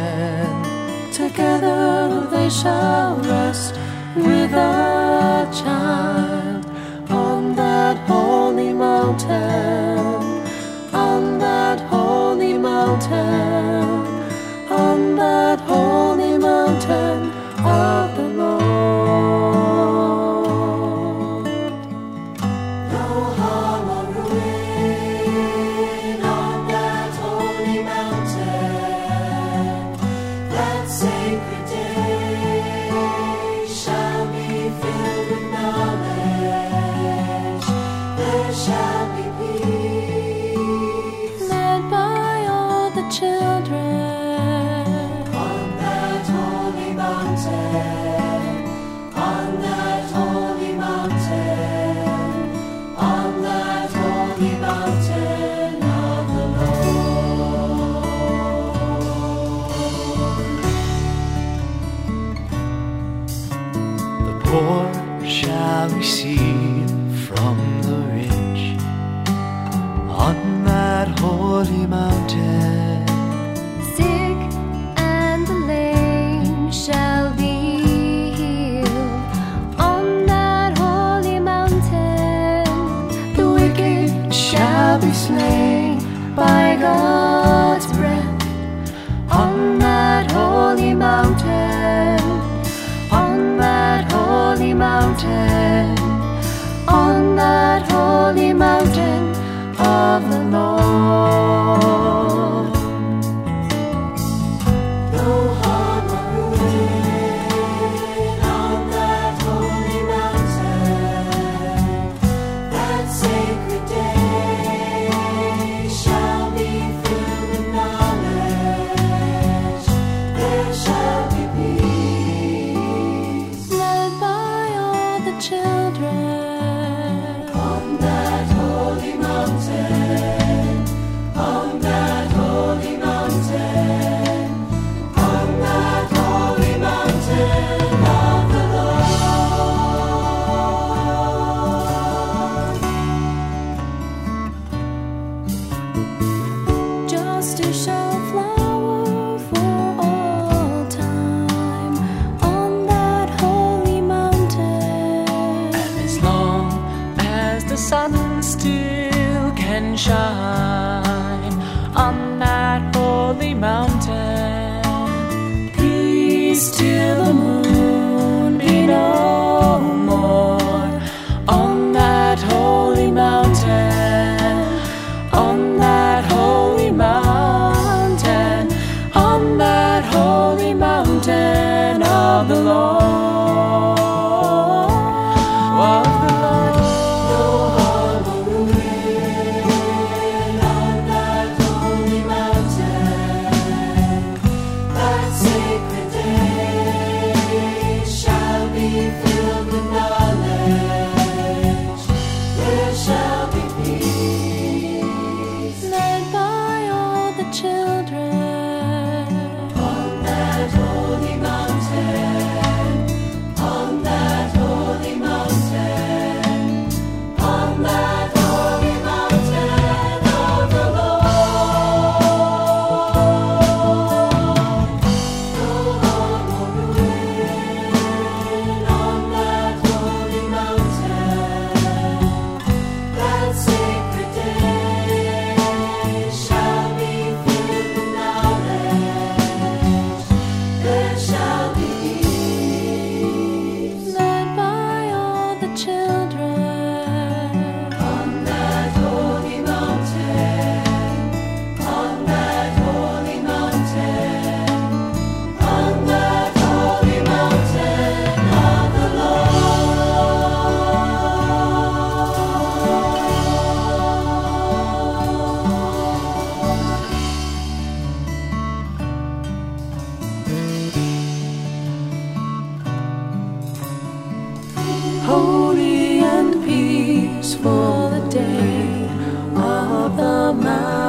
Together they shall rest with a child on that holy mountain, on that holy mountain, on that holy mountain of the Lord. No harm or ruin on that holy mountain. That sacred day shall be filled with knowledge. There shall be peace, led by all the children on that holy mountain, on that holy mountain, on that holy mountain of the Lord. The poor shall receive from the rich on that holy mountain. Sick and the lame shall be healed on that holy mountain. The wicked shall be slain by God's breath on that holy mountain, on that holy mountain, on that holy mountain of the Lord. No harm or ruin on that holy mountain. That sacred day shall be filled with knowledge. There shall be peace, led by all the children on that holy mountain, on that holy mountain, on that holy mountain of the Lord. Justice shall flower for all time on that holy mountain. And as long as the sun still can shine on that holy mountain, Peace till the moon be no more on that holy mountain, on that holy mountain, on that holy mountain of the Lord. Of the Lord. No harm or ruin on that holy mountain. That sacred day shall be filled with knowledge. There shall be peace, led by all the children on that holy mountain, on that holy mountain, on that holy mountain of the Lord. No harm or ruin on that holy mountain. That sacred day shall be filled with knowledge. There shall be peace, led by all the children on that holy mountain, on that holy mountain, on that holy mountain of the Lord. Holy and peaceful the day of the mountain.